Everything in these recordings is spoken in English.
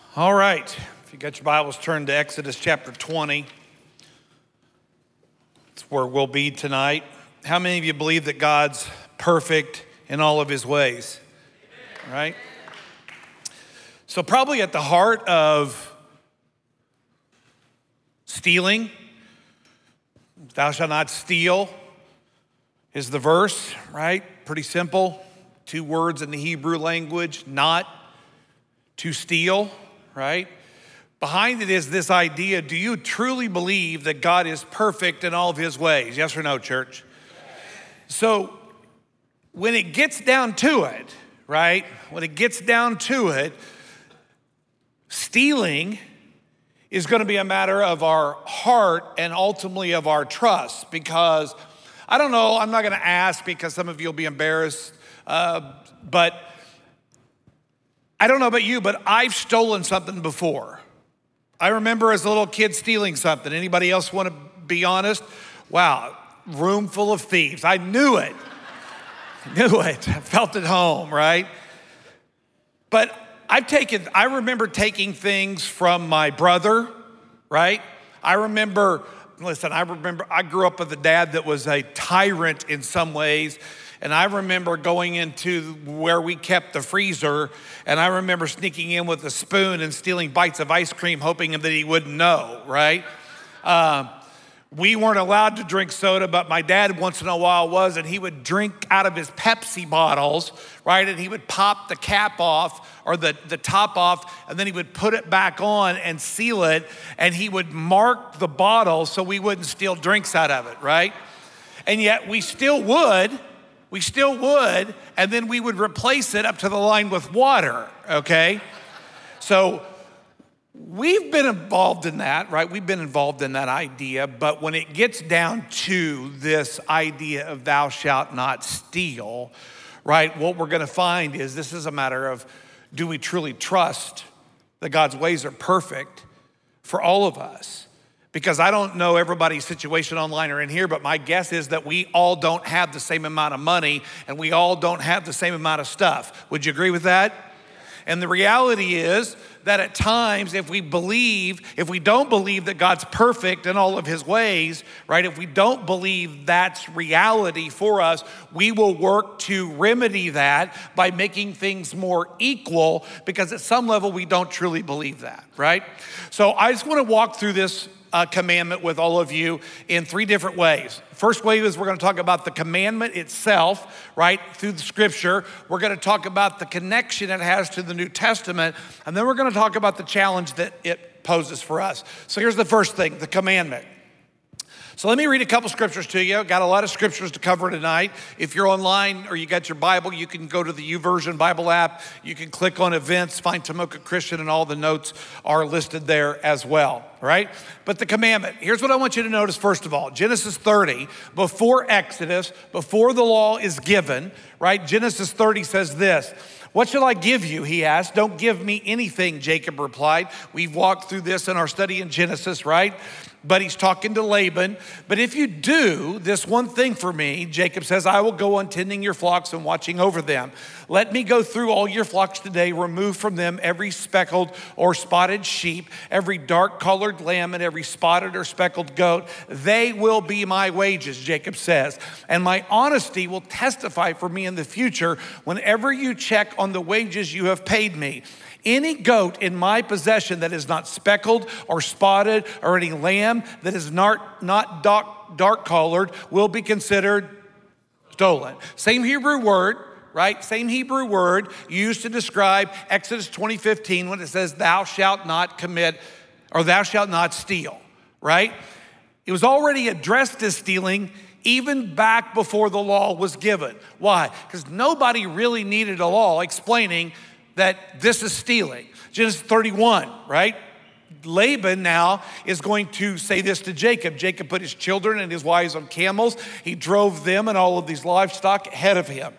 All right, if you got your Bibles, turn to Exodus chapter 20. It's where we'll be tonight. How many of you believe that God's perfect in all of his ways? Right? So probably at the heart of stealing, thou shalt not steal, is the verse, right? Pretty simple. 2 words in the Hebrew language, not to steal, right? Behind it is this idea, do you truly believe that God is perfect in all of his ways? Yes or no, church? So when it gets down to it, right? When it gets down to it, stealing is going to be a matter of our heart and ultimately of our trust, because I don't know, I'm not going to ask because some of you will be embarrassed, but I don't know about you, but I've stolen something before. I remember as a little kid stealing something. Anybody else want to be honest? Wow, room full of thieves. I knew it. I felt at home, right? But I remember taking things from my brother, right? I remember I grew up with a dad that was a tyrant in some ways. And I remember going into where we kept the freezer, and I remember sneaking in with a spoon and stealing bites of ice cream, hoping that he wouldn't know, right? We weren't allowed to drink soda, but my dad once in a while was, and he would drink out of his Pepsi bottles, right? And he would pop the cap off or the top off, and then he would put it back on and seal it, and he would mark the bottle so we wouldn't steal drinks out of it, right? And yet we still would, and then we would replace it up to the line with water, okay? So we've been involved in that, right? We've been involved in that idea, but when it gets down to this idea of thou shalt not steal, right? What we're gonna find is this is a matter of, do we truly trust that God's ways are perfect for all of us? Because I don't know everybody's situation online or in here, but my guess is that we all don't have the same amount of money and we all don't have the same amount of stuff. Would you agree with that? And the reality is that at times, if we don't believe that God's perfect in all of his ways, right? If we don't believe that's reality for us, we will work to remedy that by making things more equal, because at some level, we don't truly believe that, right? So I just want to walk through this commandment with all of you in 3 different ways. First way is we're going to talk about the commandment itself, right, through the scripture. We're going to talk about the connection it has to the New Testament, and then we're going to talk about the challenge that it poses for us. So here's the first thing, the commandment. So let me read a couple scriptures to you. Got a lot of scriptures to cover tonight. If you're online or you got your Bible, you can go to the YouVersion Bible app. You can click on events, find Tomoka Christian, and all the notes are listed there as well, right? But the commandment, here's what I want you to notice first of all. Genesis 30, before Exodus, before the law is given, right? Genesis 30 says this. What shall I give you, he asked. Don't give me anything, Jacob replied. We've walked through this in our study in Genesis, right? But he's talking to Laban. But if you do this one thing for me, Jacob says, I will go on tending your flocks and watching over them. Let me go through all your flocks today, remove from them every speckled or spotted sheep, every dark-colored lamb, and every spotted or speckled goat. They will be my wages, Jacob says. And my honesty will testify for me in the future whenever you check on the wages you have paid me. Any goat in my possession that is not speckled or spotted, or any lamb that is not dark-colored will be considered stolen. Same Hebrew word, right? Same Hebrew word used to describe Exodus 20:15 when it says, thou shalt not commit, or thou shalt not steal, right? It was already addressed as stealing even back before the law was given. Why? Because nobody really needed a law explaining that this is stealing. Genesis 31, right? Laban now is going to say this to Jacob. Jacob put his children and his wives on camels. He drove them and all of these livestock ahead of him.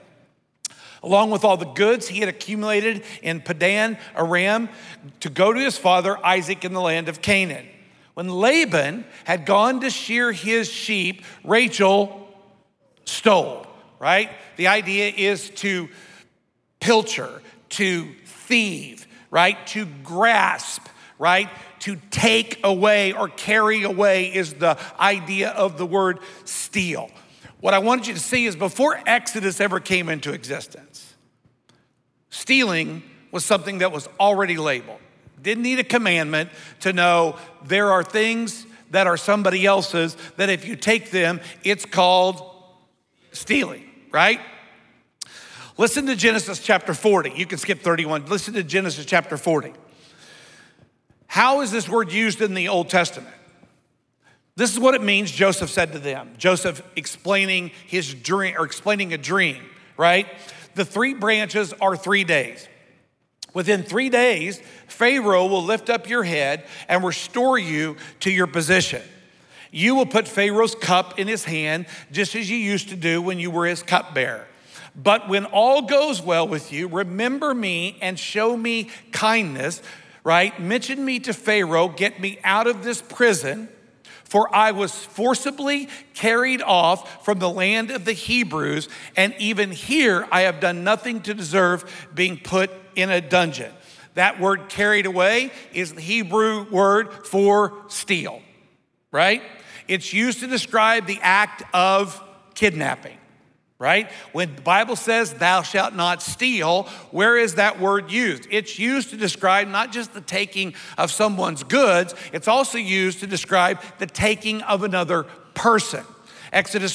Along with all the goods he had accumulated in Padan Aram to go to his father Isaac in the land of Canaan. When Laban had gone to shear his sheep, Rachel stole, right? The idea is to pilcher, to thieve, right? To grasp, right? To take away or carry away is the idea of the word steal. What I wanted you to see is before Exodus ever came into existence, stealing was something that was already labeled. Didn't need a commandment to know there are things that are somebody else's that if you take them, it's called stealing, right? Listen to Genesis chapter 40. You can skip 31. Listen to Genesis chapter 40. How is this word used in the Old Testament? This is what it means, Joseph said to them. Joseph explaining his dream, or explaining a dream, right? The 3 branches are 3 days. Within 3 days, Pharaoh will lift up your head and restore you to your position. You will put Pharaoh's cup in his hand, just as you used to do when you were his cupbearer. But when all goes well with you, remember me and show me kindness, right? Mention me to Pharaoh, get me out of this prison, for I was forcibly carried off from the land of the Hebrews, and even here I have done nothing to deserve being put in a dungeon. That word carried away is the Hebrew word for steal, right? It's used to describe the act of kidnapping, right? When the Bible says thou shalt not steal, where is that word used? It's used to describe not just the taking of someone's goods, it's also used to describe the taking of another person. Exodus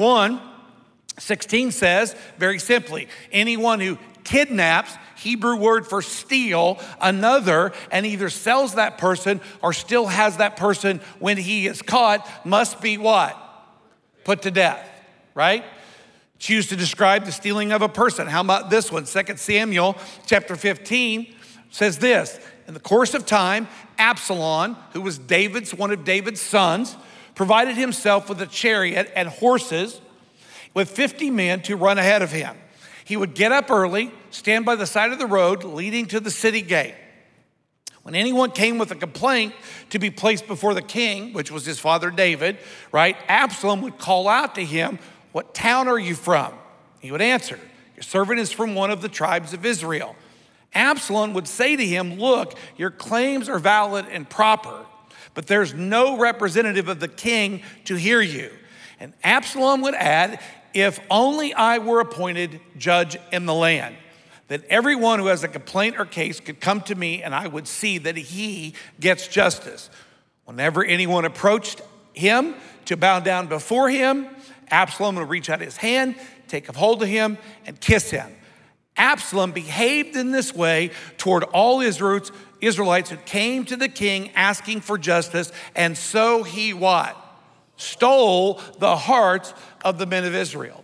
21:16 says, very simply, anyone who kidnaps, Hebrew word for steal, another, and either sells that person or still has that person when he is caught, must be what? Put to death, right? It's used to describe the stealing of a person. How about this one? 2 Samuel chapter 15 says this, in the course of time, Absalom, who was one of David's sons, provided himself with a chariot and horses with 50 men to run ahead of him. He would get up early, stand by the side of the road leading to the city gate. When anyone came with a complaint to be placed before the king, which was his father David, right, Absalom would call out to him, what town are you from? He would answer, your servant is from one of the tribes of Israel. Absalom would say to him, look, your claims are valid and proper, but there's no representative of the king to hear you. And Absalom would add, if only I were appointed judge in the land, that everyone who has a complaint or case could come to me and I would see that he gets justice. Whenever anyone approached him to bow down before him, Absalom would reach out his hand, take a hold of him, and kiss him. Absalom behaved in this way toward all Israelites who came to the king asking for justice, and so he what? Stole the hearts of the men of Israel.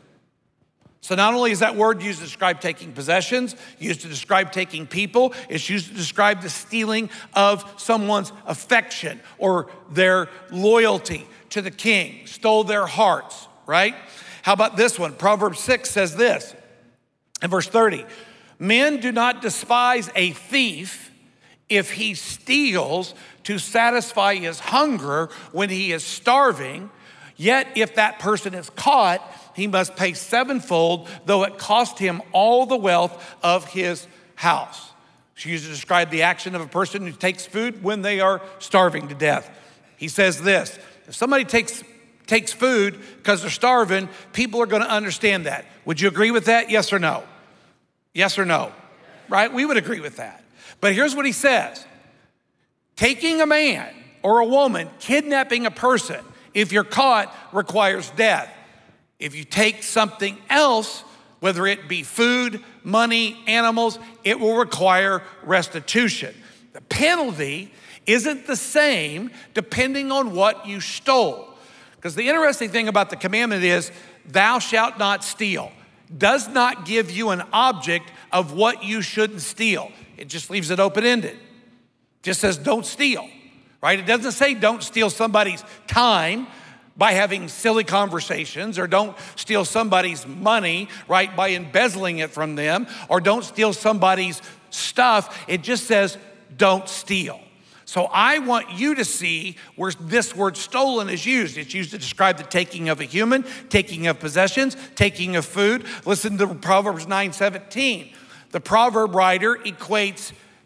So not only is that word used to describe taking possessions, used to describe taking people, it's used to describe the stealing of someone's affection or their loyalty to the king, stole their hearts, right? How about this one? Proverbs 6 says this in verse 30, men do not despise a thief if he steals to satisfy his hunger when he is starving, yet if that person is caught, he must pay sevenfold, though it cost him all the wealth of his house. It's used to describe the action of a person who takes food when they are starving to death. He says this, if somebody takes food because they're starving, people are gonna understand that. Would you agree with that? Yes or no? Yes or no? Right? We would agree with that. But here's what he says. Taking a man or a woman, kidnapping a person, if you're caught, requires death. If you take something else, whether it be food, money, animals, it will require restitution. The penalty isn't the same depending on what you stole. Because the interesting thing about the commandment is, thou shalt not steal. Does not give you an object of what you shouldn't steal. It just leaves it open-ended. Just says don't steal, right? It doesn't say don't steal somebody's time by having silly conversations, or don't steal somebody's money, right, by embezzling it from them, or don't steal somebody's stuff. It just says don't steal. So I want you to see where this word stolen is used. It's used to describe the taking of a human, taking of possessions, taking of food. Listen to Proverbs 9:17. The proverb writer equates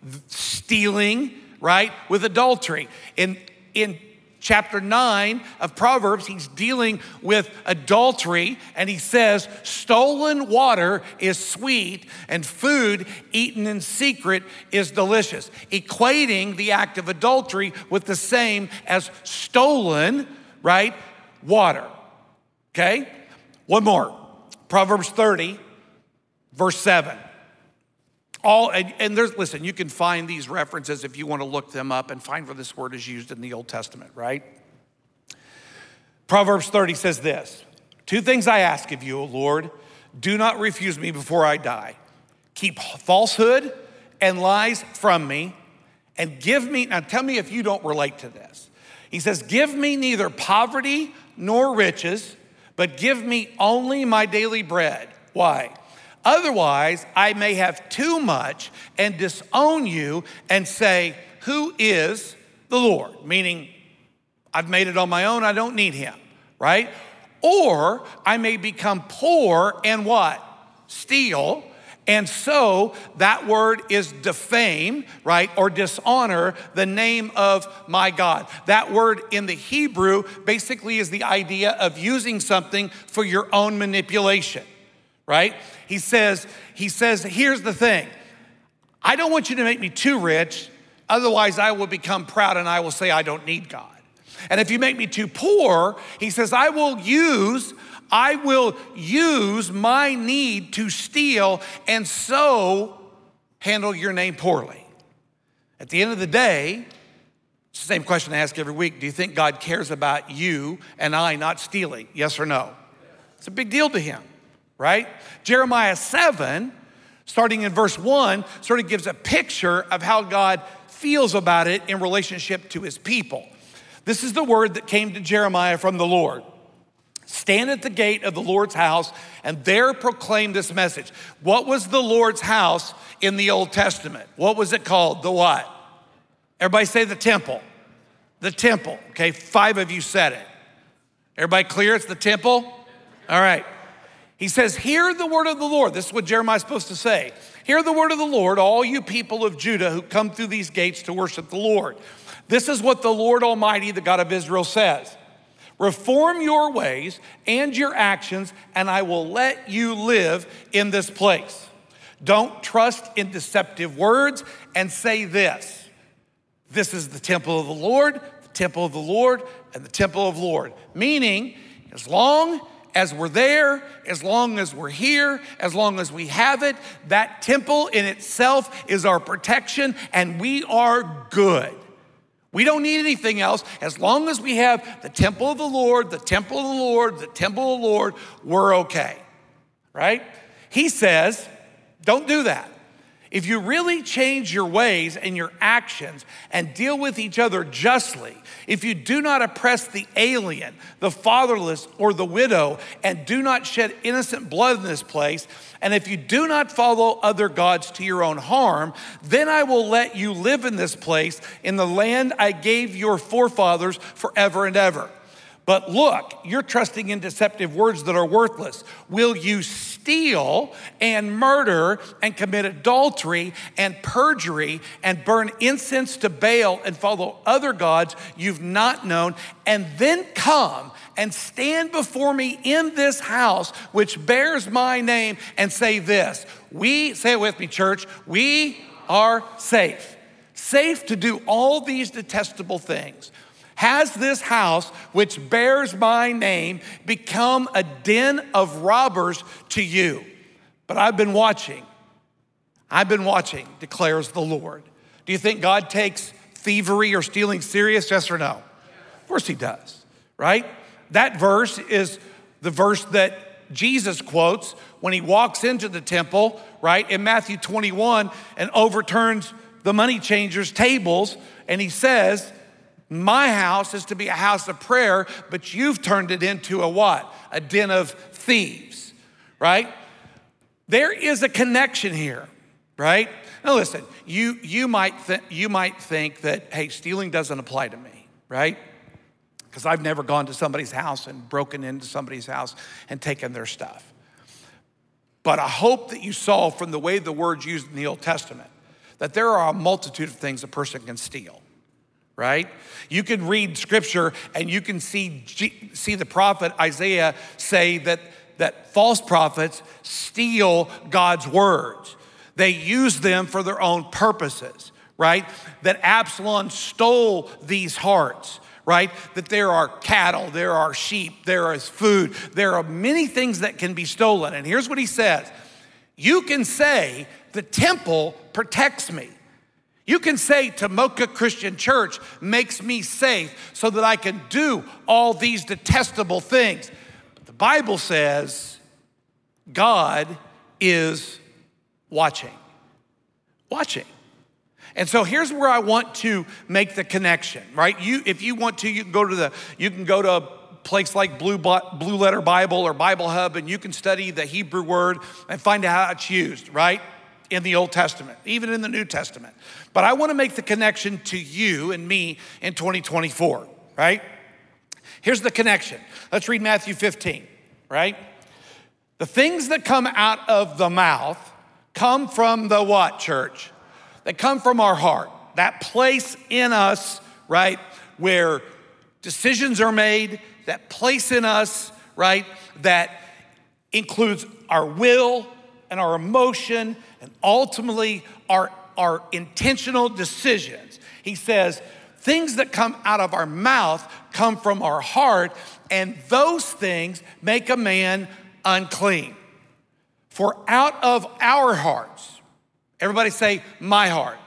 stealing, right, with adultery. In chapter 9 of Proverbs, he's dealing with adultery, and he says, stolen water is sweet and food eaten in secret is delicious, equating the act of adultery with the same as stolen, right, water. Okay? One more. Proverbs 30, verse 7. Listen, you can find these references if you want to look them up and find where this word is used in the Old Testament, right? Proverbs 30 says this, 2 things I ask of you, O Lord, do not refuse me before I die. Keep falsehood and lies from me, and give me, now tell me if you don't relate to this. He says, give me neither poverty nor riches, but give me only my daily bread. Why? Otherwise, I may have too much and disown you and say, who is the Lord? Meaning, I've made it on my own, I don't need him, right? Or I may become poor and what? Steal. And so that word is defame, right? Or dishonor the name of my God. That word in the Hebrew basically is the idea of using something for your own manipulation. Right? He says, here's the thing. I don't want you to make me too rich, otherwise I will become proud and I will say I don't need God. And if you make me too poor, he says, I will use my need to steal and so handle your name poorly. At the end of the day, it's the same question I ask every week. Do you think God cares about you and I not stealing? Yes or no? It's a big deal to him. Right? Jeremiah 7, starting in verse 1, sort of gives a picture of how God feels about it in relationship to his people. This is the word that came to Jeremiah from the Lord. Stand at the gate of the Lord's house and there proclaim this message. What was the Lord's house in the Old Testament? What was it called? The what? Everybody say the temple. The temple. Okay, 5 of you said it. Everybody clear? It's the temple? All right. He says, hear the word of the Lord. This is what Jeremiah's supposed to say. Hear the word of the Lord, all you people of Judah who come through these gates to worship the Lord. This is what the Lord Almighty, the God of Israel, says. Reform your ways and your actions, and I will let you live in this place. Don't trust in deceptive words and say this. This is the temple of the Lord, the temple of the Lord, and the temple of the Lord. Meaning, as long as we're there, as long as we're here, as long as we have it, that temple in itself is our protection and we are good. We don't need anything else. As long as we have the temple of the Lord, the temple of the Lord, the temple of the Lord, we're okay, right? He says, don't do that. If you really change your ways and your actions and deal with each other justly, if you do not oppress the alien, the fatherless, or the widow, and do not shed innocent blood in this place, and if you do not follow other gods to your own harm, then I will let you live in this place, in the land I gave your forefathers forever and ever. But look, you're trusting in deceptive words that are worthless. Will you steal and murder and commit adultery and perjury and burn incense to Baal and follow other gods you've not known, and then come and stand before me in this house which bears my name and say this? Say it with me, church. We are safe. Safe to do all these detestable things. Has this house, which bears my name, become a den of robbers to you? But I've been watching, declares the Lord. Do you think God takes thievery or stealing serious? Yes or no? Of course he does, right? That verse is the verse that Jesus quotes when he walks into the temple, right, in Matthew 21 and overturns the money changers' tables, and he says, my house is to be a house of prayer, but you've turned it into a what? A den of thieves, right? There is a connection here, right? Now listen, you might think that, hey, stealing doesn't apply to me, right? Because I've never gone to somebody's house and broken into somebody's house and taken their stuff. But I hope that you saw from the way the word's used in the Old Testament that there are a multitude of things a person can steal, right? You can read scripture and you can see the prophet Isaiah say that false prophets steal God's words. They use them for their own purposes, right? That Absalom stole these hearts, right? That there are cattle, there are sheep, there is food, there are many things that can be stolen. And here's what he says. You can say the temple protects me. You can say Tomoka Christian Church makes me safe so that I can do all these detestable things. But the Bible says God is watching. And so here's where I want to make the connection, right? If you want to, you can go to a place like Blue Letter Bible or Bible Hub, and you can study the Hebrew word and find out how it's used, right? In the Old Testament, even in the New Testament. But I want to make the connection to you and me in 2024, right? Here's the connection. Let's read Matthew 15, right? The things that come out of the mouth come from the what, church? They come from our heart, that place in us, right, where decisions are made, that place in us, right, that includes our will and our emotion and ultimately our intentional decisions. He says, things that come out of our mouth come from our heart, and those things make a man unclean. For out of our hearts, everybody say, my heart,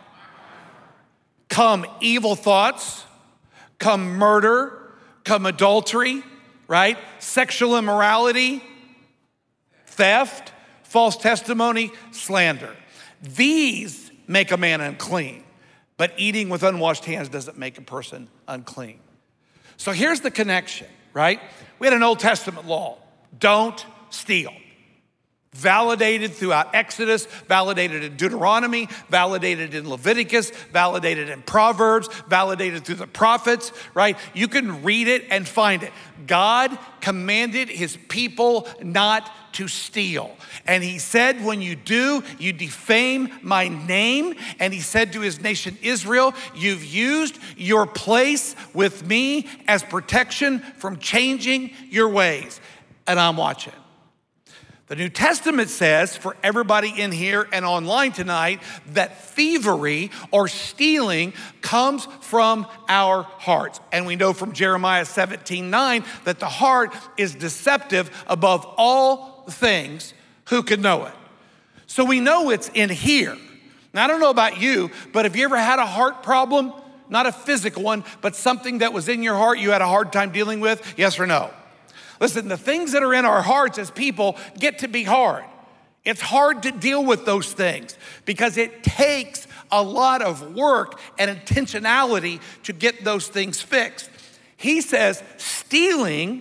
come evil thoughts, come murder, come adultery, right? Sexual immorality, theft, false testimony, slander. These make a man unclean, but eating with unwashed hands doesn't make a person unclean. So here's the connection, right? We had an Old Testament law, don't steal. Validated throughout Exodus, validated in Deuteronomy, validated in Leviticus, validated in Proverbs, validated through the prophets, right? You can read it and find it. God commanded his people not to steal. And he said, when you do, you defame my name. And he said to his nation Israel, you've used your place with me as protection from changing your ways. And I'm watching. The New Testament says for everybody in here and online tonight that thievery or stealing comes from our hearts. And we know from Jeremiah 17:9 that the heart is deceptive above all things. Who could know it? So we know it's in here. Now, I don't know about you, but have you ever had a heart problem? Not a physical one, but something that was in your heart you had a hard time dealing with? Yes or no? Listen, the things that are in our hearts as people get to be hard. It's hard to deal with those things because it takes a lot of work and intentionality to get those things fixed. He says stealing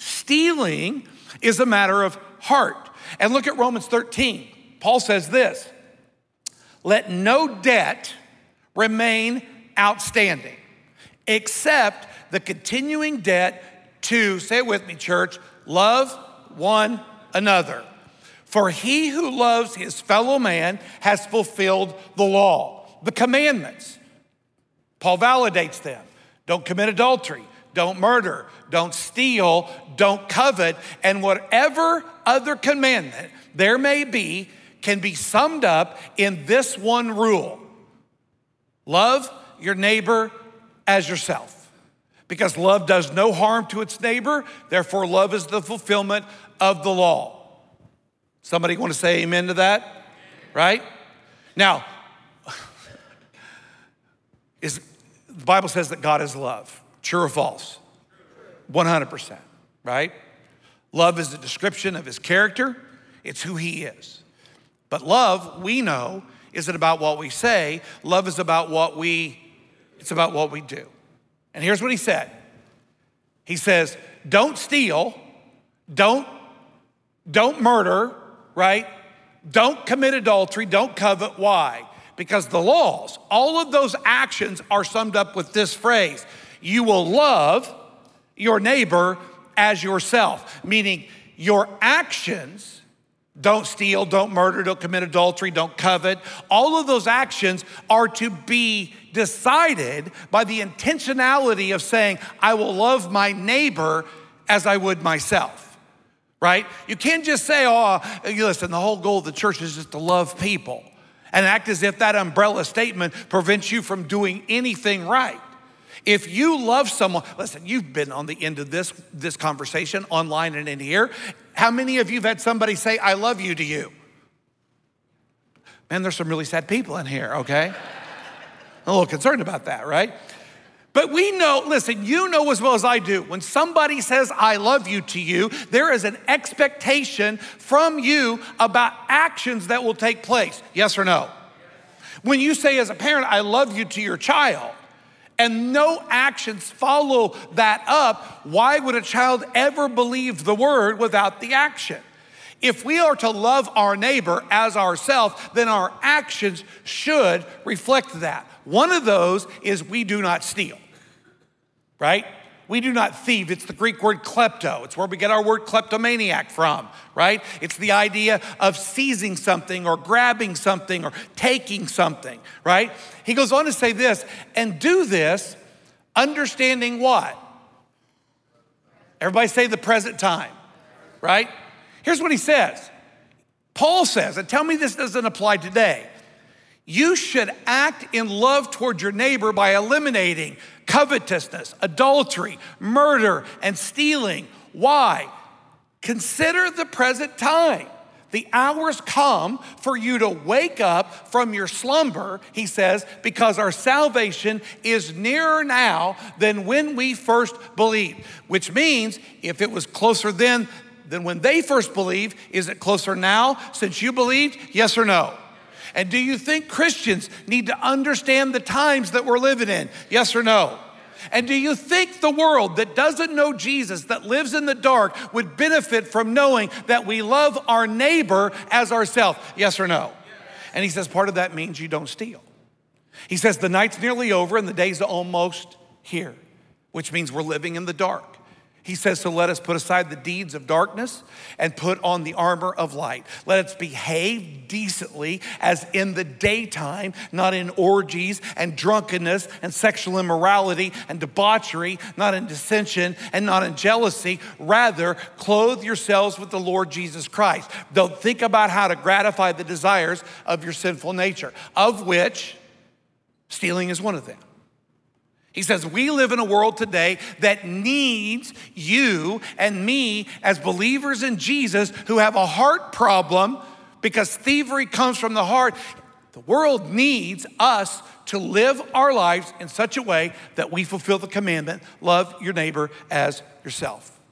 is a matter of heart. And look at Romans 13. Paul says this, let no debt remain outstanding except the continuing debt to, say it with me, church, love one another. For he who loves his fellow man has fulfilled the law, the commandments. Paul validates them. Don't commit adultery, don't murder, don't steal, don't covet, and whatever other commandment there may be can be summed up in this one rule. Love your neighbor as yourself. Because love does no harm to its neighbor, therefore love is the fulfillment of the law. Somebody want to say amen to that? Right? Now, the Bible says that God is love. True or false? 100%, right? Love is a description of his character. It's who he is. But love, we know, isn't about what we say. Love is about it's about what we do. And here's what he said. He says, don't steal, don't murder, right? Don't commit adultery, don't covet. Why? Because the laws, all of those actions are summed up with this phrase. You will love your neighbor as yourself, meaning your actions Don't steal, don't murder, don't commit adultery, don't covet. All of those actions are to be decided by the intentionality of saying, I will love my neighbor as I would myself, right? You can't just say, listen, the whole goal of the church is just to love people and act as if that umbrella statement prevents you from doing anything right. If you love someone, listen, you've been on the end of this conversation online and in here. How many of you have had somebody say, I love you to you? Man, there's some really sad people in here, okay? I'm a little concerned about that, right? But we know, listen, you know as well as I do, when somebody says, I love you to you, there is an expectation from you about actions that will take place. Yes or no? When you say as a parent, I love you to your child, and no actions follow that up, why would a child ever believe the word without the action? If we are to love our neighbor as ourselves, then our actions should reflect that. One of those is we do not steal, right? We do not thieve. It's the Greek word klepto. It's where we get our word kleptomaniac from, right? It's the idea of seizing something or grabbing something or taking something, right? He goes on to say this, and do this understanding what? Everybody say the present time, right? Here's what he says. Paul says, and tell me this doesn't apply today. You should act in love toward your neighbor by eliminating covetousness, adultery, murder, and stealing. Why? Consider the present time. The hours come for you to wake up from your slumber, he says, because our salvation is nearer now than when we first believed. Which means if it was closer then than when they first believed, is it closer now since you believed? Yes or no? And do you think Christians need to understand the times that we're living in? Yes or no? And do you think the world that doesn't know Jesus, that lives in the dark, would benefit from knowing that we love our neighbor as ourselves? Yes or no? And he says part of that means you don't steal. He says the night's nearly over and the day's almost here, which means we're living in the dark. He says, so let us put aside the deeds of darkness and put on the armor of light. Let us behave decently as in the daytime, not in orgies and drunkenness and sexual immorality and debauchery, not in dissension and not in jealousy. Rather, clothe yourselves with the Lord Jesus Christ. Don't think about how to gratify the desires of your sinful nature, of which stealing is one of them. He says, we live in a world today that needs you and me as believers in Jesus who have a heart problem because thievery comes from the heart. The world needs us to live our lives in such a way that we fulfill the commandment, love your neighbor as yourself.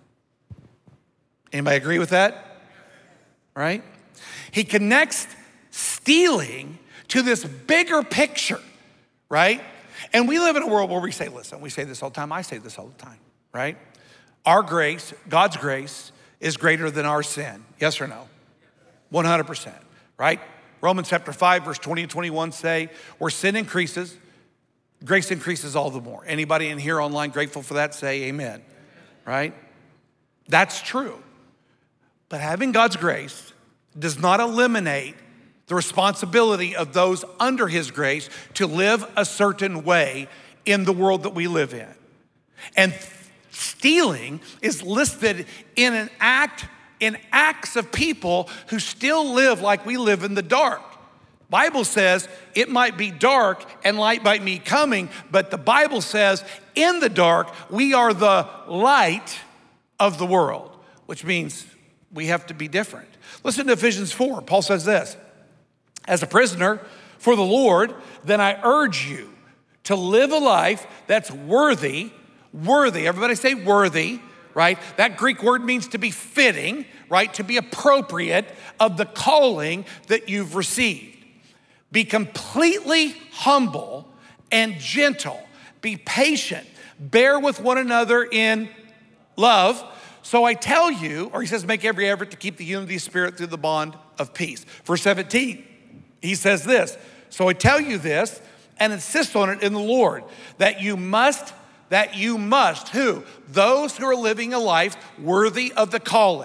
Anybody agree with that? Right? He connects stealing to this bigger picture, right? And we live in a world where we say, listen, we say this all the time, I say this all the time, right? Our grace, God's grace, is greater than our sin. Yes or no? 100%, right? Romans chapter 5, verse 20 and 21 say, where sin increases, grace increases all the more. Anybody in here online grateful for that? Say amen, right? That's true. But having God's grace does not eliminate the responsibility of those under his grace to live a certain way in the world that we live in. And stealing is listed in acts of people who still live like we live in the dark. Bible says it might be dark and light might be coming, but the Bible says in the dark, we are the light of the world, which means we have to be different. Listen to Ephesians 4. Paul says this, as a prisoner for the Lord, then I urge you to live a life that's worthy. Everybody say worthy, right? That Greek word means to be fitting, right? To be appropriate of the calling that you've received. Be completely humble and gentle. Be patient. Bear with one another in love. So I tell you, or he says, make every effort to keep the unity of spirit through the bond of peace. Verse 17. He says this, so I tell you this and insist on it in the Lord, that you must, who? Those who are living a life worthy of the calling.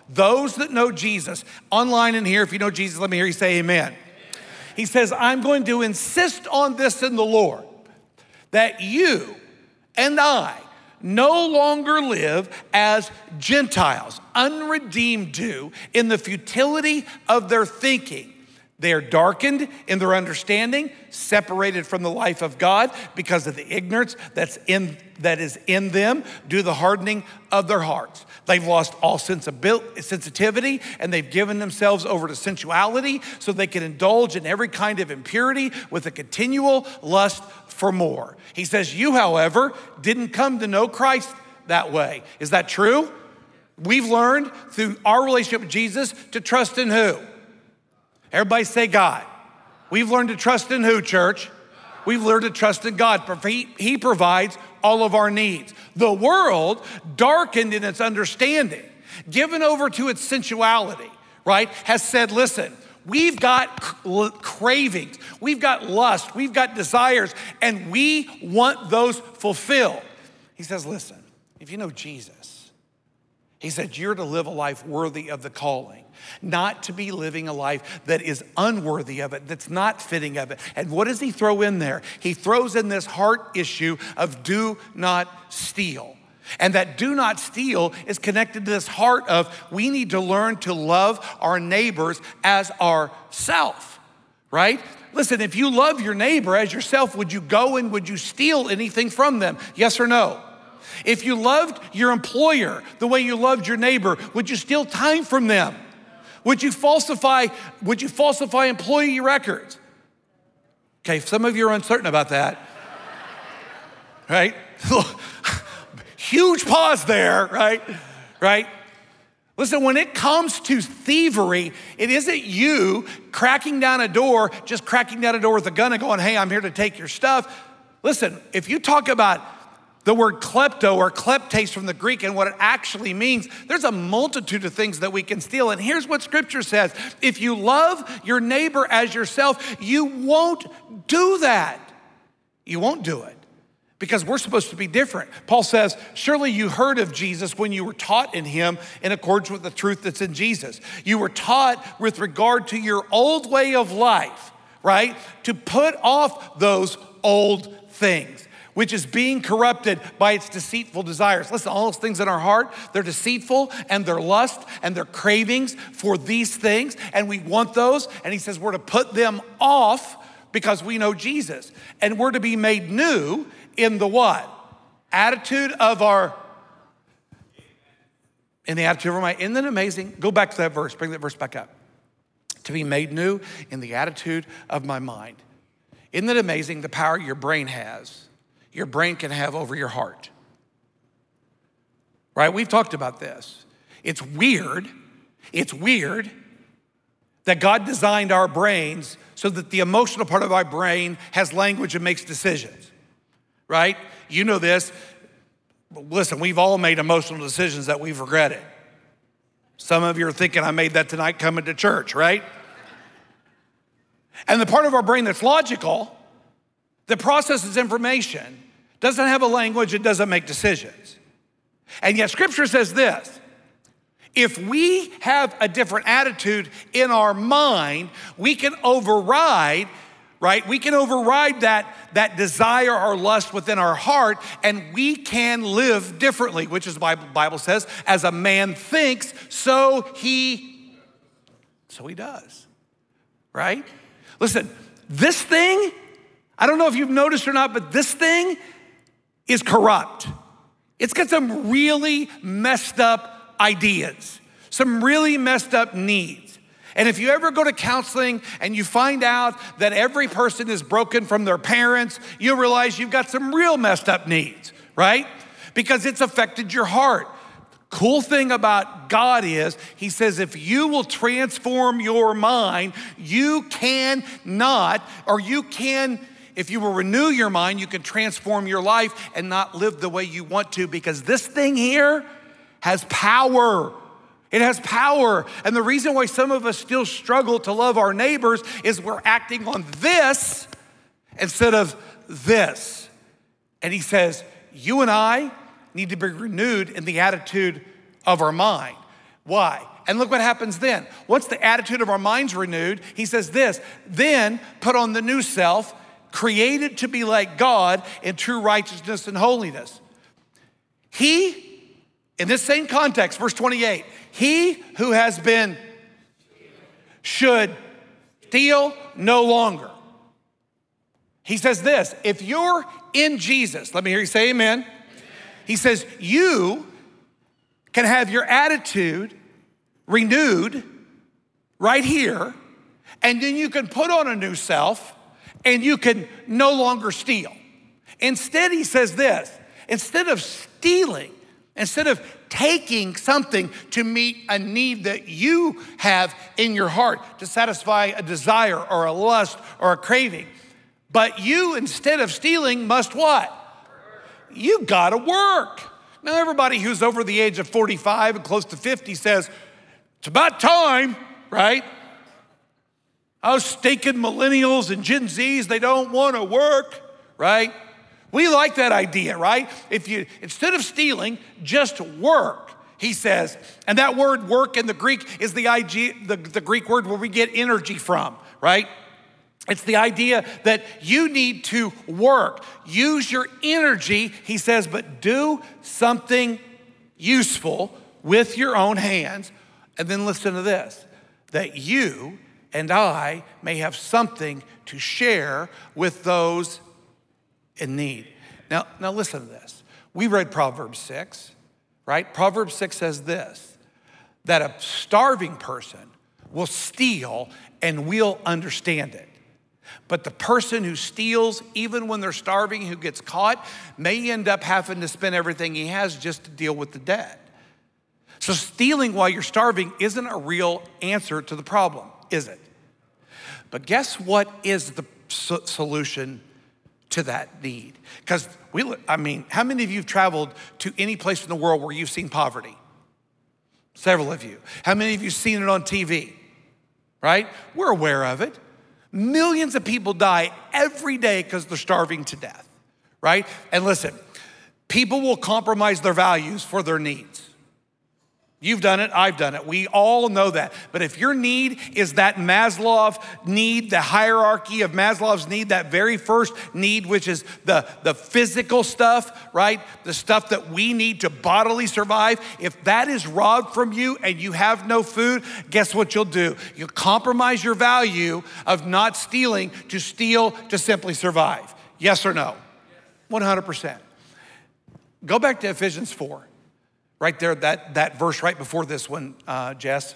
those that know Jesus, online and here, if you know Jesus, let me hear you say amen. He says, I'm going to insist on this in the Lord, that you and I no longer live as Gentiles, unredeemed do, in the futility of their thinking. They are darkened in their understanding, separated from the life of God because of the ignorance that is in them due to the hardening of their hearts. They've lost all sensitivity, and they've given themselves over to sensuality so they can indulge in every kind of impurity with a continual lust for more. He says, you, however, didn't come to know Christ that way. Is that true? We've learned through our relationship with Jesus to trust in who? Everybody say God. We've learned to trust in who, church? We've learned to trust in God. He provides all of our needs. The world, darkened in its understanding, given over to its sensuality, right, has said, listen, we've got cravings, we've got lust, we've got desires, and we want those fulfilled. He says, listen, if you know Jesus, he said, you're to live a life worthy of the calling, not to be living a life that is unworthy of it, that's not fitting of it. And what does he throw in there? He throws in this heart issue of do not steal. And that do not steal is connected to this heart of we need to learn to love our neighbors as ourself, right? Listen, if you love your neighbor as yourself, would you go and would you steal anything from them? Yes or no? If you loved your employer the way you loved your neighbor, would you steal time from them? Would you falsify employee records? Okay, some of you are uncertain about that, right? Huge pause there, right? Listen, when it comes to thievery, it isn't you cracking down a door with a gun and going, hey, I'm here to take your stuff. Listen, if you talk about the word klepto or kleptes from the Greek and what it actually means, there's a multitude of things that we can steal. And here's what scripture says. If you love your neighbor as yourself, you won't do that. You won't do it because we're supposed to be different. Paul says, surely you heard of Jesus when you were taught in him in accordance with the truth that's in Jesus. You were taught with regard to your old way of life, right? To put off those old things, which is being corrupted by its deceitful desires. Listen, all those things in our heart, they're deceitful and they're lust and they're cravings for these things, and we want those. And he says we're to put them off because we know Jesus. And we're to be made new in the what? Attitude of our, in the attitude of our mind. Isn't that amazing? Go back to that verse, bring that verse back up. To be made new in the attitude of my mind. Isn't that amazing the power your brain has? Your brain can have over your heart, right? We've talked about this. It's weird that God designed our brains so that the emotional part of our brain has language and makes decisions, right? You know this. Listen, we've all made emotional decisions that we've regretted. Some of you are thinking, I made that tonight coming to church, right? And the part of our brain that's logical, that processes information, doesn't have a language, it doesn't make decisions. And yet scripture says this, if we have a different attitude in our mind, we can override, right? We can override that desire or lust within our heart, and we can live differently, which is the Bible says, as a man thinks, so he does, right? Listen, this thing, I don't know if you've noticed or not, but this thing is corrupt. It's got some really messed up ideas, some really messed up needs. And if you ever go to counseling and you find out that every person is broken from their parents, you'll realize you've got some real messed up needs, right? Because it's affected your heart. Cool thing about God is, he says, if you will transform your mind, you cannot, or you can, if you will renew your mind, you can transform your life and not live the way you want to, because this thing here has power. It has power. And the reason why some of us still struggle to love our neighbors is we're acting on this instead of this. And he says, you and I need to be renewed in the attitude of our mind. Why? And look what happens then. Once the attitude of our mind's renewed, he says this, then put on the new self, created to be like God in true righteousness and holiness. He, in this same context, verse 28, he who has been should steal no longer. He says this, if you're in Jesus, let me hear you say amen. He says you can have your attitude renewed right here, and then you can put on a new self and you can no longer steal. Instead, he says this, instead of stealing, instead of taking something to meet a need that you have in your heart to satisfy a desire or a lust or a craving, but you, instead of stealing, must what? You gotta work. Now, everybody who's over the age of 45 and close to 50 says, it's about time, right? Those stinking millennials and Gen Zs, they don't wanna work, right? We like that idea, right? If you, instead of stealing, just work, he says. And that word work in the Greek is the Greek word where we get energy from, right? It's the idea that you need to work, use your energy, he says, but do something useful with your own hands. And then listen to this, that you and I may have something to share with those in need. Now listen to this. We read Proverbs 6, right? Proverbs 6 says this, that a starving person will steal and we'll understand it. But the person who steals, even when they're starving, who gets caught, may end up having to spend everything he has just to deal with the debt. So stealing while you're starving isn't a real answer to the problem, is it? But guess what is the solution to that need? Because how many of you have traveled to any place in the world where you've seen poverty? Several of you. How many of you have seen it on TV? Right? We're aware of it. Millions of people die every day because they're starving to death, right? And listen, people will compromise their values for their needs. You've done it, I've done it. We all know that. But if your need is that Maslow need, the hierarchy of Maslow's need, that very first need, which is the physical stuff, right? The stuff that we need to bodily survive. If that is robbed from you and you have no food, guess what you'll do? You'll compromise your value of not stealing to steal to simply survive. Yes or no? 100%. Go back to Ephesians 4. Right there, that verse right before this one, Jess.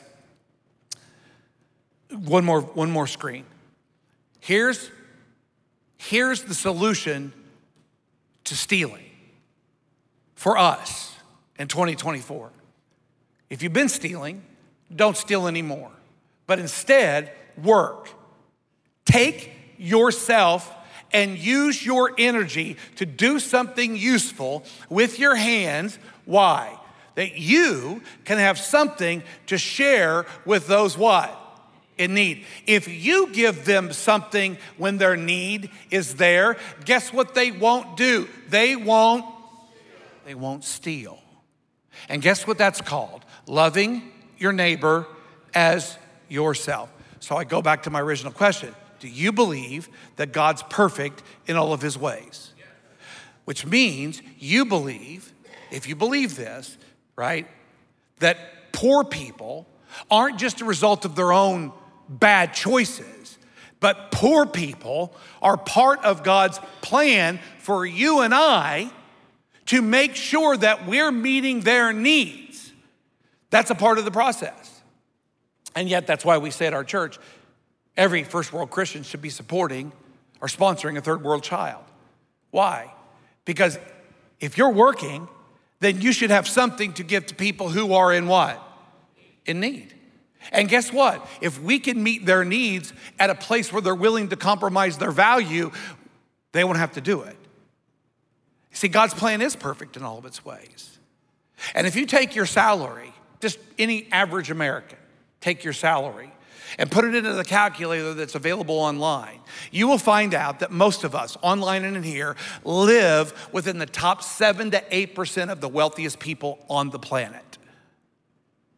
One more screen. Here's the solution to stealing for us in 2024. If you've been stealing, don't steal anymore, but instead work. Take yourself and use your energy to do something useful with your hands. Why? That you can have something to share with those what? In need. If you give them something when their need is there, guess what they won't do? They won't steal. And guess what that's called? Loving your neighbor as yourself. So I go back to my original question. Do you believe that God's perfect in all of his ways? Which means you believe, if you believe this, right, that poor people aren't just a result of their own bad choices, but poor people are part of God's plan for you and I to make sure that we're meeting their needs. That's a part of the process. And yet that's why we say at our church, every first world Christian should be supporting or sponsoring a third world child. Why? Because if you're working, then you should have something to give to people who are in what? In need. And guess what? If we can meet their needs at a place where they're willing to compromise their value, they won't have to do it. See, God's plan is perfect in all of its ways. And if you take your salary, just any average American, take your salary and put it into the calculator that's available online, you will find out that most of us, online and in here, live within the top 7 to 8% of the wealthiest people on the planet.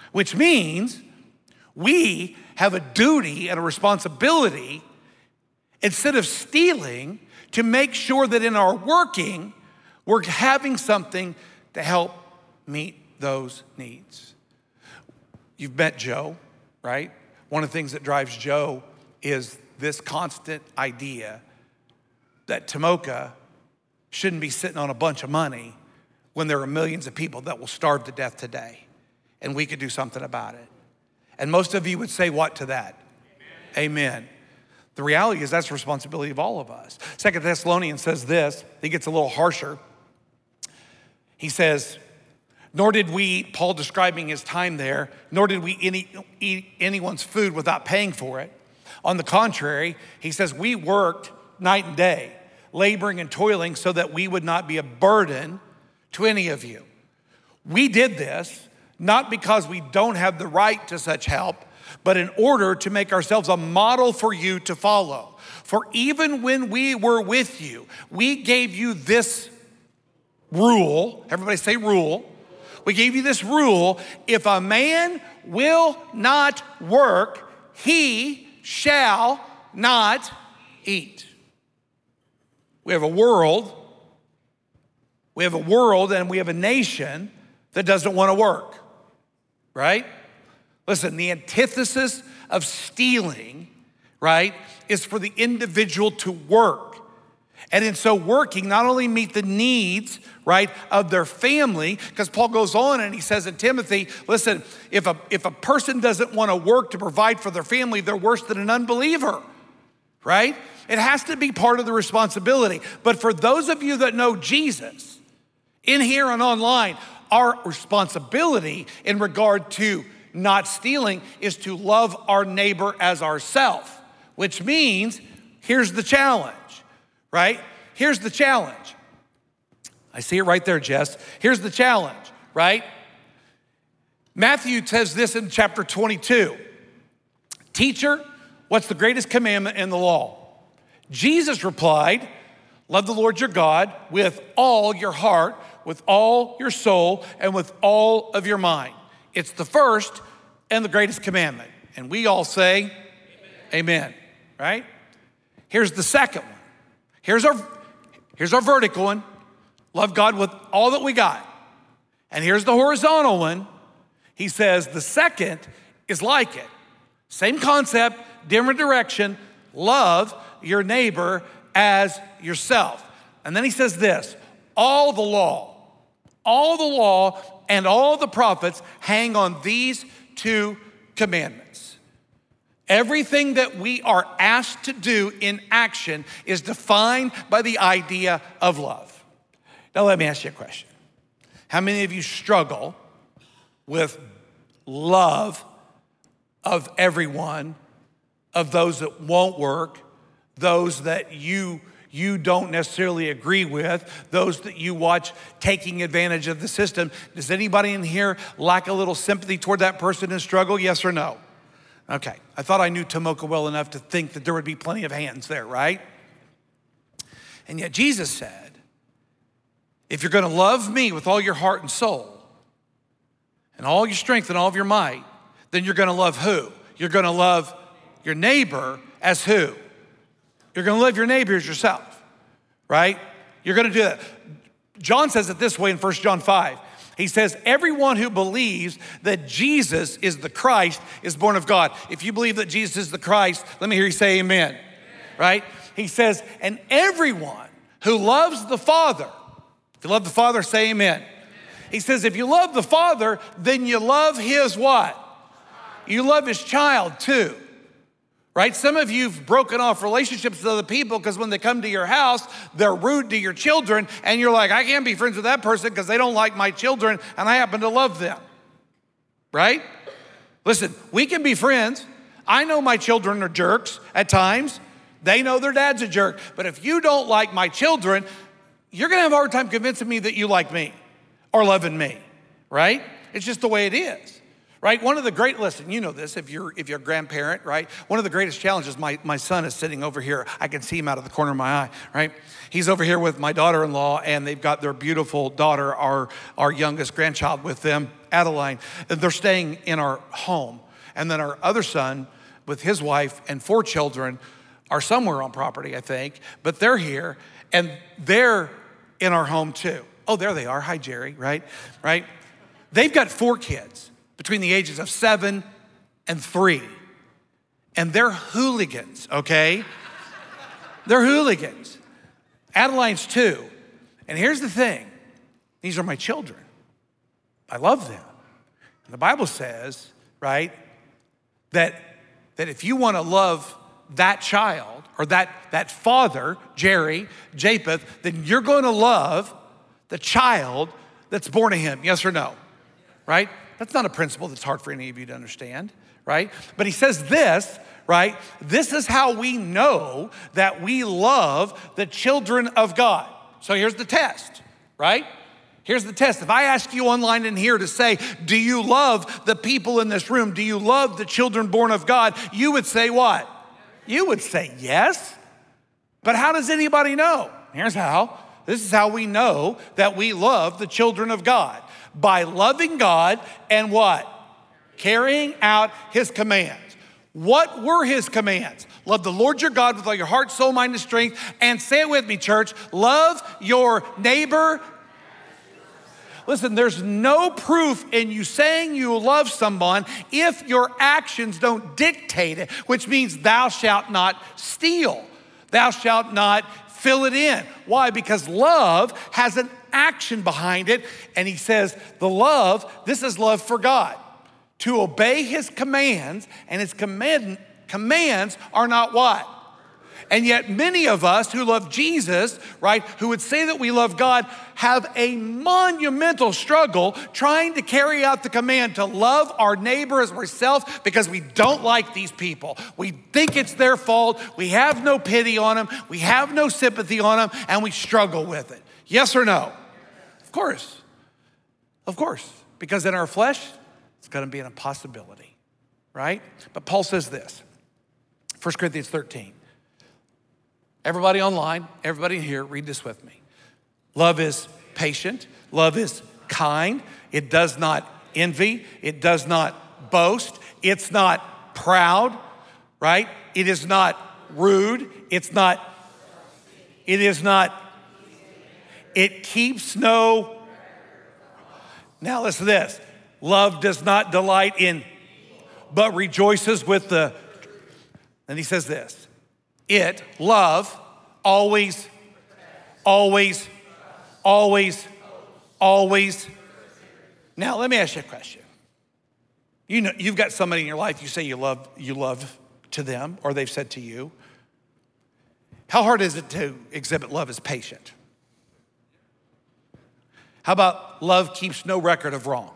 which means we have a duty and a responsibility, instead of stealing, to make sure that in our working, we're having something to help meet those needs. You've met Joe, right? One of the things that drives Joe is this constant idea that Tomoka shouldn't be sitting on a bunch of money when there are millions of people that will starve to death today, and we could do something about it. And most of you would say what to that? Amen. The reality is that's the responsibility of all of us. 2 Thessalonians says this, he gets a little harsher. He says, nor did we, Paul describing his time there, nor did we eat anyone's food without paying for it. On the contrary, he says, we worked night and day, laboring and toiling so that we would not be a burden to any of you. We did this not because we don't have the right to such help, but in order to make ourselves a model for you to follow. For even when we were with you, we gave you this rule. Everybody say rule. We gave you this rule. If a man will not work, he shall not eat. We have a world and we have a nation that doesn't want to work, right? Listen, the antithesis of stealing, right, is for the individual to work. And in so working, not only meet the needs, right, of their family, because Paul goes on and he says in Timothy, listen, if a person doesn't want to work to provide for their family, they're worse than an unbeliever, right? It has to be part of the responsibility. But for those of you that know Jesus, in here and online, our responsibility in regard to not stealing is to love our neighbor as ourselves, which means here's the challenge, right? Here's the challenge. I see it right there, Jess. Here's the challenge, right? Matthew says this in chapter 22. Teacher, what's the greatest commandment in the law? Jesus replied, love the Lord your God with all your heart, with all your soul, and with all of your mind. It's the first and the greatest commandment. And we all say, amen, right? Here's the second one. Here's our vertical one. Love God with all that we got. And here's the horizontal one. He says the second is like it. Same concept, different direction. Love your neighbor as yourself. And then he says this, all the law and all the prophets hang on these two commandments. Everything that we are asked to do in action is defined by the idea of love. Now let me ask you a question. How many of you struggle with love of everyone, of those that won't work, those that you don't necessarily agree with, those that you watch taking advantage of the system? Does anybody in here lack a little sympathy toward that person in struggle? Yes or no? Okay, I thought I knew Tomoka well enough to think that there would be plenty of hands there, right? And yet Jesus said, if you're gonna love me with all your heart and soul, and all your strength and all of your might, then you're gonna love who? You're gonna love your neighbor as who? You're gonna love your neighbor as yourself, right? You're gonna do that. John says it this way in 1 John 5. He says, everyone who believes that Jesus is the Christ is born of God. If you believe that Jesus is the Christ, let me hear you say amen, right? He says, and everyone who loves the Father, if you love the Father, say amen. He says, if you love the Father, then you love his what? You love his child too. Right? Some of you've broken off relationships with other people because when they come to your house, they're rude to your children, and you're like, I can't be friends with that person because they don't like my children, and I happen to love them. Right? Listen, we can be friends. I know my children are jerks at times. They know their dad's a jerk. But if you don't like my children, you're gonna have a hard time convincing me that you like me or loving me, right? It's just the way it is. Right? One of the great, listen, you know this, if you're a grandparent, right? One of the greatest challenges, my son is sitting over here. I can see him out of the corner of my eye, right? He's over here with my daughter-in-law, and they've got their beautiful daughter, our youngest grandchild, with them. Adeline. They're staying in our home. And then our other son with his wife and 4 children are somewhere on property, I think, but they're here and they're in our home too. Oh, there they are. Hi, Jerry, right? They've got 4 kids between the ages of 7 and 3. And they're hooligans, okay? They're hooligans. Adeline's 2. And here's the thing. These are my children. I love them. And the Bible says, right, that if you want to love that child or that father, Jerry, Japheth, then you're going to love the child that's born of him. Yes or no? Right? That's not a principle that's hard for any of you to understand, right? But he says this, right? This is how we know that we love the children of God. So here's the test, right? Here's the test. If I ask you online in here to say, do you love the people in this room? Do you love the children born of God? You would say what? You would say yes. But how does anybody know? Here's how. This is how we know that we love the children of God. By loving God and what? Carrying out his commands. What were his commands? Love the Lord your God with all your heart, soul, mind, and strength. And say it with me, church. Love your neighbor. Listen, there's no proof in you saying you love someone if your actions don't dictate it, which means thou shalt not steal. Thou shalt not fill it in. Why? Because love has an action behind it. And he says, this is love for God. To obey his commands, and his commands are not what? And yet many of us who love Jesus, right, who would say that we love God, have a monumental struggle trying to carry out the command to love our neighbor as ourselves because we don't like these people. We think it's their fault. We have no pity on them. We have no sympathy on them, and we struggle with it. Yes or no? Of course. Of course. Because in our flesh, it's going to be an impossibility, right? But Paul says this, 1 Corinthians 13. Everybody online, everybody here, read this with me. Love is patient. Love is kind. It does not envy. It does not boast. It's not proud, right? It is not rude. It keeps no. Now listen to this. Love does not delight in, but rejoices with the. And he says this. Love, always. Now, let me ask you a question. You know, you've got somebody in your life you say you love to them, or they've said to you. How hard is it to exhibit love as patient? How about love keeps no record of wrong?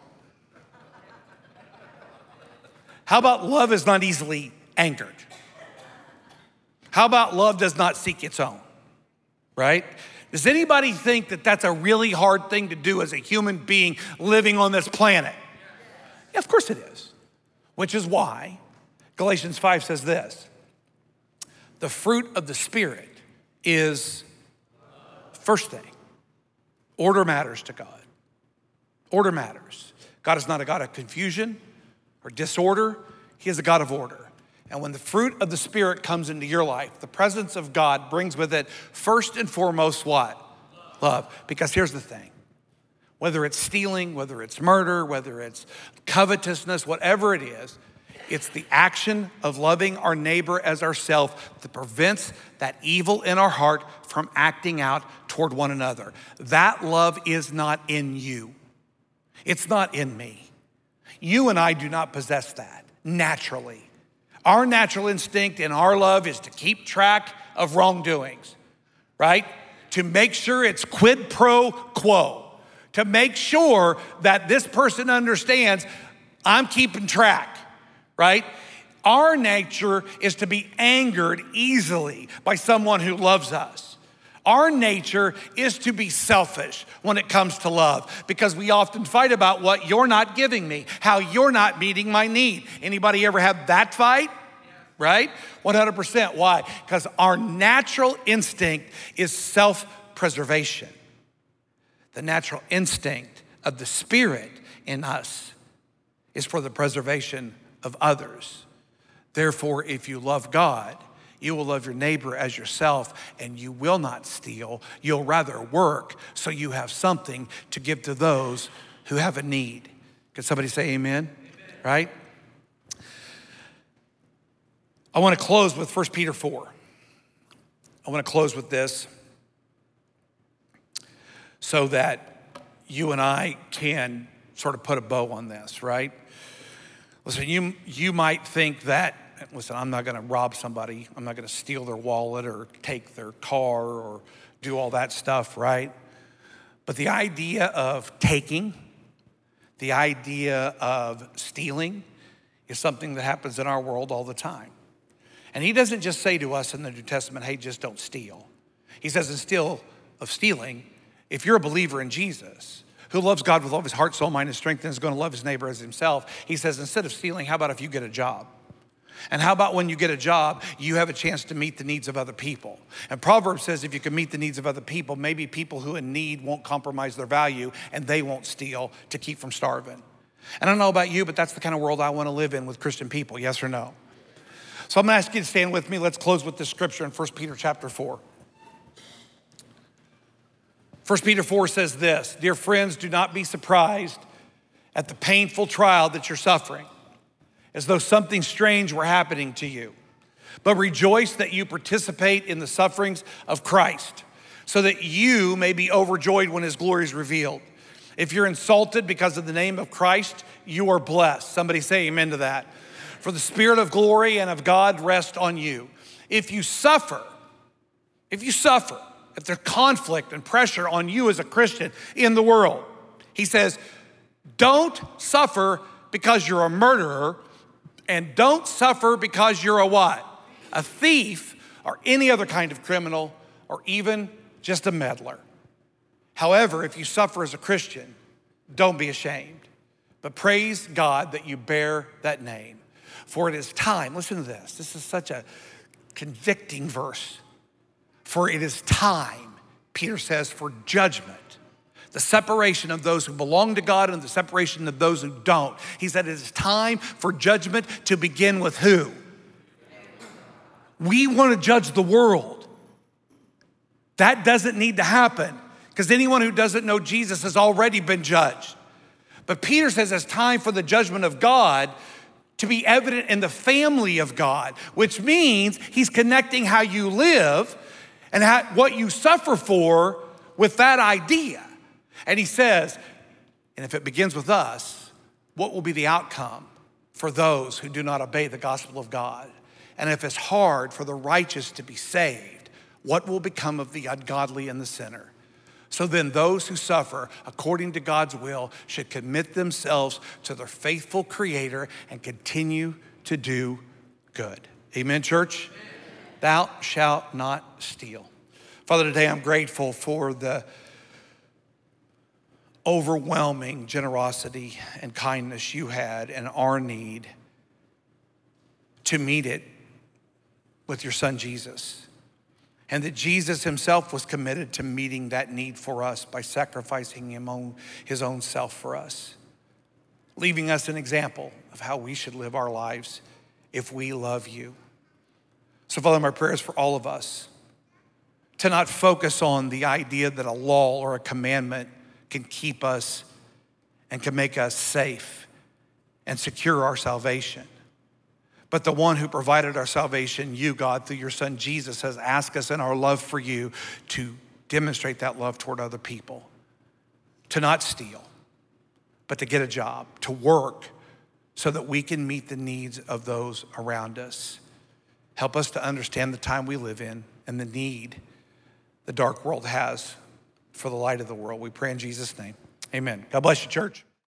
How about love is not easily angered? How about love does not seek its own, right? Does anybody think that that's a really hard thing to do as a human being living on this planet? Yeah, of course it is, which is why Galatians 5 says this. The fruit of the Spirit is, first thing, order matters to God. Order matters. God is not a God of confusion or disorder. He is a God of order. And when the fruit of the Spirit comes into your life, the presence of God brings with it first and foremost what? Love. Because here's the thing. Whether it's stealing, whether it's murder, whether it's covetousness, whatever it is, it's the action of loving our neighbor as ourselves that prevents that evil in our heart from acting out toward one another. That love is not in you. It's not in me. You and I do not possess that naturally. Our natural instinct in our love is to keep track of wrongdoings, right? To make sure it's quid pro quo. To make sure that this person understands I'm keeping track, right? Our nature is to be angered easily by someone who loves us. Our nature is to be selfish when it comes to love because we often fight about what you're not giving me, how you're not meeting my need. Anybody ever have that fight? Right? 100%. Why? Because our natural instinct is self-preservation. The natural instinct of the Spirit in us is for the preservation of others. Therefore, if you love God, you will love your neighbor as yourself, and you will not steal. You'll rather work so you have something to give to those who have a need. Can somebody say amen? Right? I want to close with 1 Peter 4. I want to close with this so that you and I can sort of put a bow on this, right? Listen, you might think that, listen, I'm not going to rob somebody. I'm not going to steal their wallet or take their car or do all that stuff, right? But the idea of taking, the idea of stealing is something that happens in our world all the time. And he doesn't just say to us in the New Testament, hey, just don't steal. He says instead of stealing, if you're a believer in Jesus, who loves God with all of his heart, soul, mind, and strength, and is going to love his neighbor as himself, he says, instead of stealing, how about if you get a job? And how about when you get a job, you have a chance to meet the needs of other people? And Proverbs says if you can meet the needs of other people, maybe people who in need won't compromise their value and they won't steal to keep from starving. And I don't know about you, but that's the kind of world I want to live in with Christian people, yes or no? So I'm gonna ask you to stand with me. Let's close with this scripture in 1 Peter chapter 4. 1 Peter 4 says this, dear friends, do not be surprised at the painful trial that you're suffering, as though something strange were happening to you. But rejoice that you participate in the sufferings of Christ, so that you may be overjoyed when his glory is revealed. If you're insulted because of the name of Christ, you are blessed. Somebody say amen to that. For the Spirit of glory and of God rest on you. If you suffer, if there's conflict and pressure on you as a Christian in the world, he says, don't suffer because you're a murderer, and don't suffer because you're a what? A thief or any other kind of criminal or even just a meddler. However, if you suffer as a Christian, don't be ashamed, but praise God that you bear that name. For it is time, listen to this. This is such a convicting verse. For it is time, Peter says, for judgment. The separation of those who belong to God and the separation of those who don't. He said it is time for judgment to begin with who? We want to judge the world. That doesn't need to happen because anyone who doesn't know Jesus has already been judged. But Peter says it's time for the judgment of God to be evident in the family of God, which means he's connecting how you live and what you suffer for with that idea. And he says, and if it begins with us, what will be the outcome for those who do not obey the gospel of God? And if it's hard for the righteous to be saved, what will become of the ungodly and the sinner? So then those who suffer according to God's will should commit themselves to their faithful Creator and continue to do good. Amen, church? Amen. Thou shalt not steal. Father, today I'm grateful for the overwhelming generosity and kindness you had and our need to meet it with your son Jesus. And that Jesus himself was committed to meeting that need for us by sacrificing his own self for us, leaving us an example of how we should live our lives if we love you. So Father, my prayer is for all of us to not focus on the idea that a law or a commandment can keep us and can make us safe and secure our salvation. But the one who provided our salvation, you, God, through your son Jesus, has asked us in our love for you to demonstrate that love toward other people, to not steal, but to get a job, to work so that we can meet the needs of those around us. Help us to understand the time we live in and the need the dark world has for the light of the world. We pray in Jesus' name. Amen. God bless you, church.